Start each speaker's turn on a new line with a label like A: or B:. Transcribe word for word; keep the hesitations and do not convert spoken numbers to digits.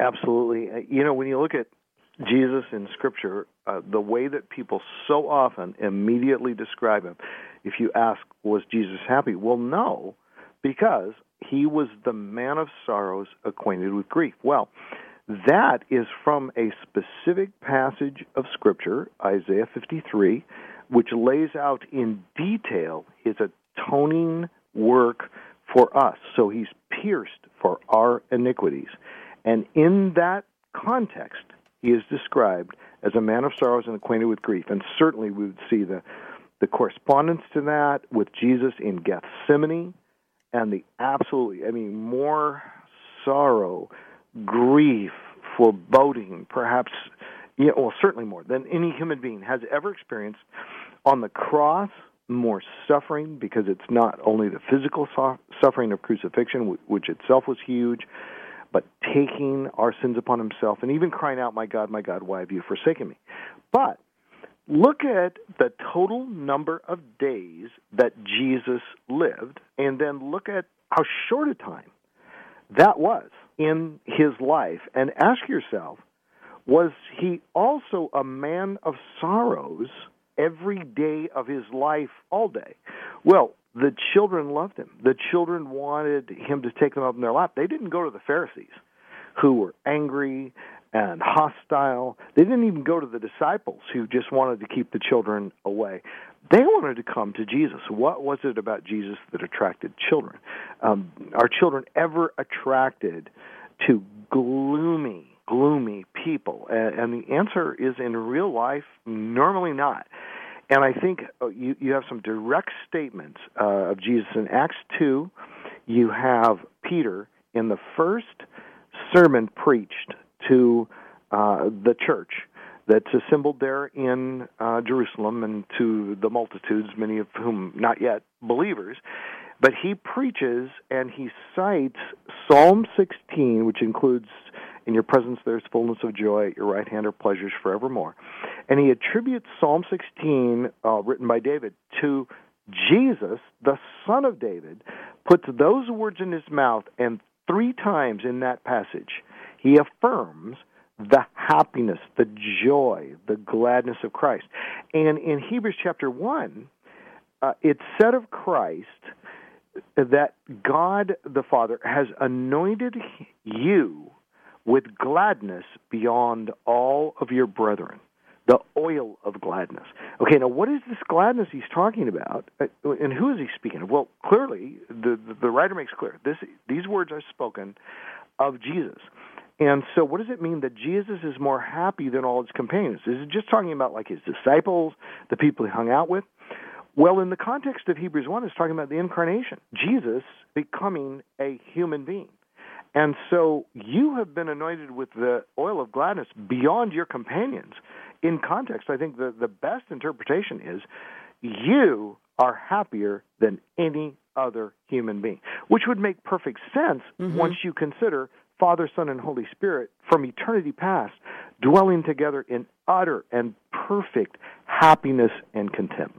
A: Absolutely. Uh, You know, when you look at Jesus in Scripture, uh, the way that people so often immediately describe him, if you ask, was Jesus happy? Well, no, because he was the man of sorrows, acquainted with grief. Well, that is from a specific passage of Scripture, Isaiah fifty-three, which lays out in detail his atoning work for us. So he's pierced for our iniquities. And in that context, he is described as a man of sorrows and acquainted with grief. And certainly we would see the, the correspondence to that with Jesus in Gethsemane, and the absolutely, I mean, more sorrow, grief, foreboding, perhaps, yeah, well, certainly more than any human being has ever experienced. On the cross, more suffering, because it's not only the physical so- suffering of crucifixion, which itself was huge, but taking our sins upon himself and even crying out, my God, my God, why have you forsaken me? But look at the total number of days that Jesus lived, and then look at how short a time that was in his life, and ask yourself, was he also a man of sorrows every day of his life, all day? Well, the children loved him. The children wanted him to take them up in their lap. They didn't go to the Pharisees, who were angry and hostile. They didn't even go to the disciples, who just wanted to keep the children away. They wanted to come to Jesus. What was it about Jesus that attracted children? Um, are children ever attracted to gloomy, gloomy people? And, and the answer is, in real life, normally not. And I think you, you have some direct statements uh, of Jesus. In Acts two, you have Peter in the first sermon preached to uh, the church that's assembled there in uh, Jerusalem, and to the multitudes, many of whom not yet believers. But he preaches and he cites Psalm sixteen, which includes, in your presence there's fullness of joy, at your right hand are pleasures forevermore. And he attributes Psalm sixteen, uh, written by David, to Jesus, the son of David, puts those words in his mouth, and three times in that passage he affirms the happiness, the joy, the gladness of Christ. And in Hebrews chapter one, uh, it's said of Christ that God the Father has anointed you with gladness beyond all of your brethren, the oil of gladness. Okay, now what is this gladness he's talking about, and who is he speaking of? Well, clearly, the, the, the writer makes clear, this, these words are spoken of Jesus. And so what does it mean that Jesus is more happy than all his companions? Is it just talking about like his disciples, the people he hung out with? Well, in the context of Hebrews one, it's talking about the incarnation, Jesus becoming a human being. And so you have been anointed with the oil of gladness beyond your companions. In context, I think the, the best interpretation is you are happier than any other human being, which would make perfect sense mm-hmm. once you consider Father, Son, and Holy Spirit from eternity past dwelling together in utter and perfect happiness and contentment.